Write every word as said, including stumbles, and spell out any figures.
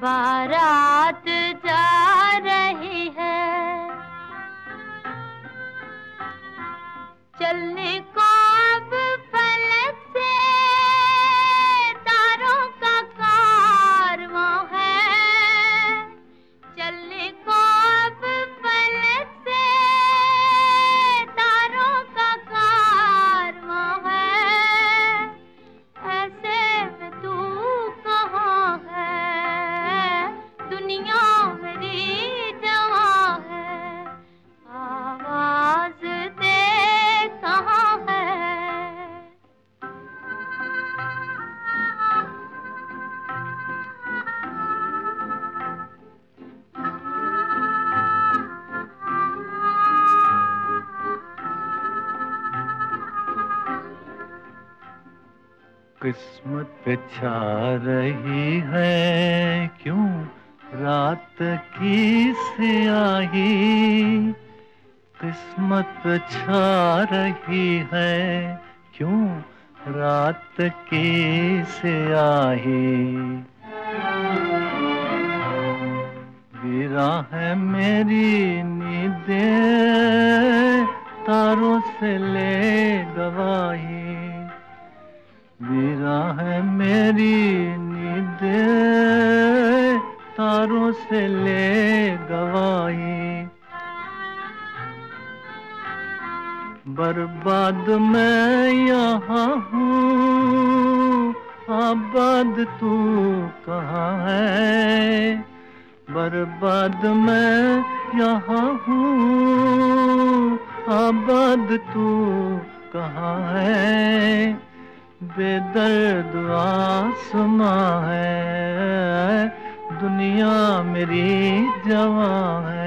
बारात जा रही है, चलने को अब फलक से तारों का कारवां है। चलने को अब फलक से तारों का कारवां है। ऐसे में तू कहाँ है, दुनिया मेरी जवां है। आवाज दे कहाँ है। किस्मत पे छा रही है क्यों रात की स्याही, किस्मत पे छा रही है क्यों रात की स्याही। वीरा है मेरी नींदें तारों से ले गवाही, वीरा है मेरी नींदें तारों से ले गवाही। बर्बाद मैं यहाँ हूँ, आबाद तू कहाँ है। बर्बाद मैं यहाँ हूँ, आबाद तू कहाँ है। बेदर्द आसमां है, दुनिया मेरी जवां है।